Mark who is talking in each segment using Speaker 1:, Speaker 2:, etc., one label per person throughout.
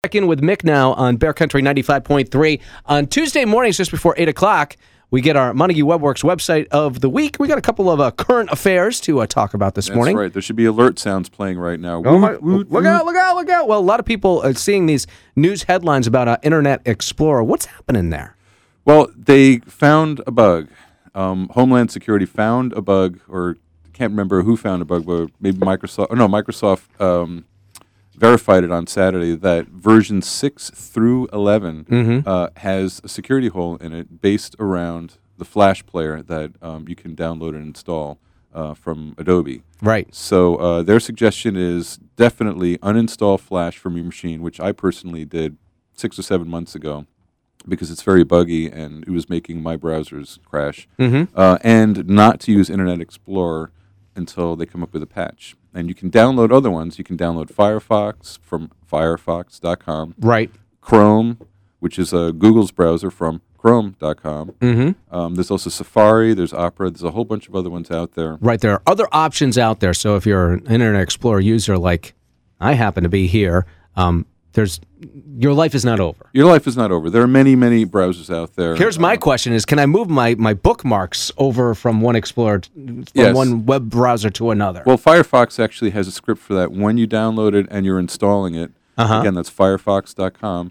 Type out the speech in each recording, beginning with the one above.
Speaker 1: Check in with Mick now on Bear Country 95.3. On Tuesday mornings, just before 8 o'clock, we get our Montague Webworks website of the week. We got a couple of current affairs to talk about this morning.
Speaker 2: That's right. There should be alert sounds playing right now.
Speaker 1: Look out. Well, a lot of people are seeing these news headlines about Internet Explorer. What's happening there?
Speaker 2: Well, they found a bug. Homeland Security found a bug, or can't remember who found a bug, but maybe Microsoft. Microsoft verified it on Saturday that version 6 through 11 has a security hole in it based around the Flash player that you can download and install from Adobe.
Speaker 1: Right.
Speaker 2: So their suggestion is definitely uninstall Flash from your machine, which I personally did 6 or 7 months ago because it's very buggy and it was making my browsers crash. And not to use Internet Explorer until they come up with a patch. And you can download other ones. You can download Firefox from firefox.com.
Speaker 1: Right.
Speaker 2: Chrome, which is Google's browser, from chrome.com. There's also Safari, there's Opera, there's a whole bunch of other ones out there.
Speaker 1: Right, there are other options out there. So if you're an Internet Explorer user like I happen to be here, your life is not over.
Speaker 2: Your life is not over. There are many, many browsers out there.
Speaker 1: Here's my question is, can I move my bookmarks over from one Explorer, one web browser to another?
Speaker 2: Well, Firefox actually has a script for that. When you download it and you're installing it, again, that's firefox.com,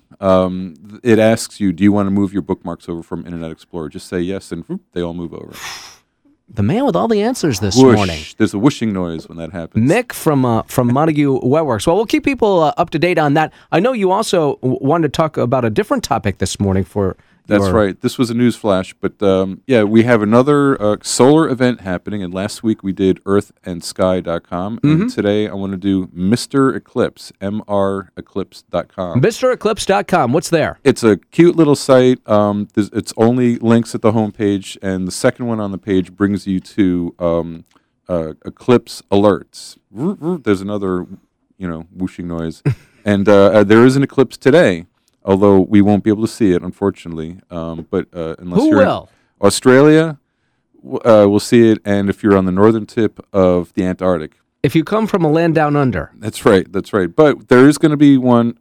Speaker 2: it asks you, do you want to move your bookmarks over from Internet Explorer? Just say yes, and whoop, they all move over.
Speaker 1: The man with all the answers this
Speaker 2: Whoosh.
Speaker 1: morning.
Speaker 2: There's a whooshing noise when that happens.
Speaker 1: Mick from Montague Webworks. Well, we'll keep people up to date on that. I know you also wanted to talk about a different topic this morning for
Speaker 2: That's right. This was a news flash, but we have another solar event happening, and last week we did earthandsky.com, and today I want to do Mr. Eclipse, mreclipse.com.
Speaker 1: MrEclipse.com. What's there?
Speaker 2: It's a cute little site. It's only links at the homepage, and the second one on the page brings you to eclipse alerts. There's another, whooshing noise, and there is an eclipse today. Although we won't be able to see it, unfortunately. But unless
Speaker 1: Who
Speaker 2: you're
Speaker 1: will?
Speaker 2: in Australia, we'll see it. And if you're on the northern tip of the Antarctic.
Speaker 1: If you come from a land down under.
Speaker 2: That's right. But there is going to be one,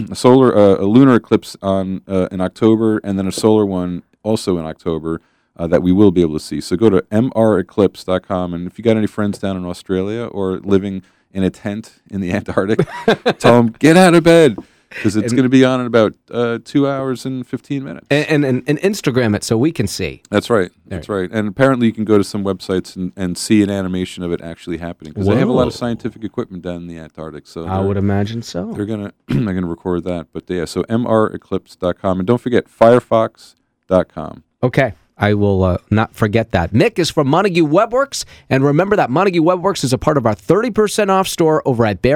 Speaker 2: a lunar eclipse in October, and then a solar one also in October that we will be able to see. So go to mreclipse.com. And if you got any friends down in Australia or living in a tent in the Antarctic, tell them, get out of bed. Because it's going to be on in about 2 hours and 15 minutes.
Speaker 1: And Instagram it so we can see.
Speaker 2: That's right. That's right. And apparently you can go to some websites and see an animation of it actually happening. Because they have a lot of scientific equipment down in the Antarctic. So
Speaker 1: I would imagine so.
Speaker 2: They're going to record that. But so mreclipse.com. And don't forget firefox.com.
Speaker 1: Okay. I will not forget that. Mick is from Montague Webworks. And remember that Montague Webworks is a part of our 30% off store over at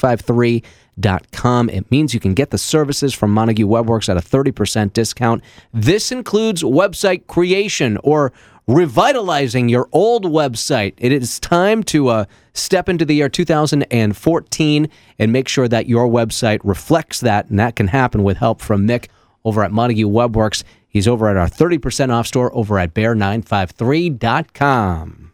Speaker 1: bear953.com. It means you can get the services from Montague Webworks at a 30% discount. This includes website creation or revitalizing your old website. It is time to step into the year 2014 and make sure that your website reflects that, and that can happen with help from Mick over at Montague Webworks. He's over at our 30% off store over at bear953.com.